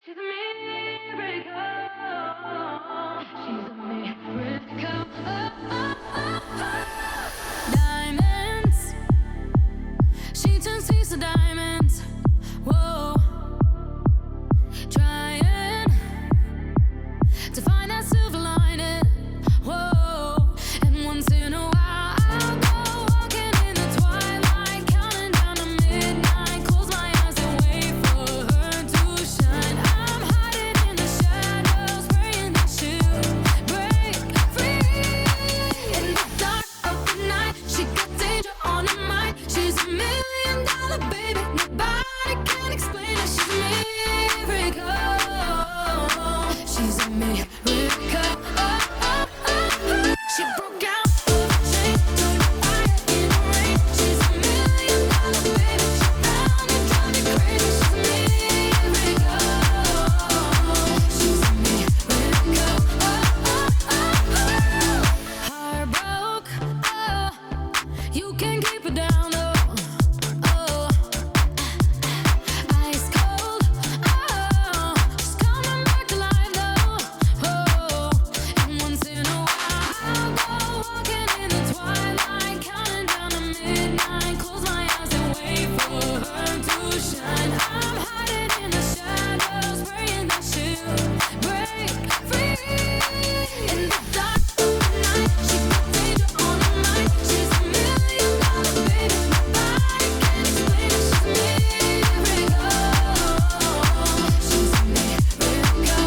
She's a miracle. She's a miracle. Diamonds. She turns thieves to diamonds. Whoa. Trying to find that silver lining. Whoa. And once in a while, I'll go walking in the twilight, counting down to midnight. Close my eyes and wait for her to shine. I'm hiding in the shadows, praying that she'll break free. In the dark of the night, she got danger on her mind. She's a $1,000,000 baby, nobody can explain it. She's a miracle. She's a miracle. She broke out of a chain, threw the fire in the rain. She's a $1,000,000 baby. She found it, drive me crazy. She's a miracle. She's a miracle. Heart broke, oh, you can't keep it down, oh. Ice cold, oh, she's coming back to life, though, oh. And once in a while, I'll go walking in the twilight, counting down to midnight. Close my eyes and wait for her to shine. I'm hiding in the shadows, praying that she'll break free. In the dark of the night, she got danger on her mind. She's a $1,000,000 baby, nobody can explain it. She's a miracle. She's a miracle.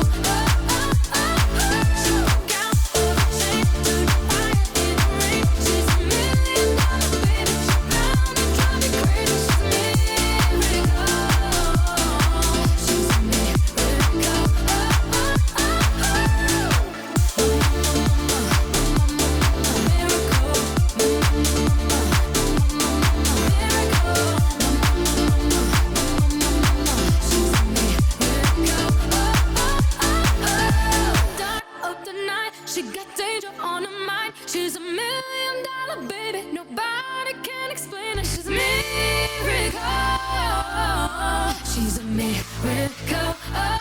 She broke out of a chain, threw the fire in the rain. She's a $1,000,000 baby. She found it, drive me crazy. She's a miracle. She's a She got danger on her mind. She's a $1,000,000 baby. Nobody can explain it. She's a miracle. She's a miracle.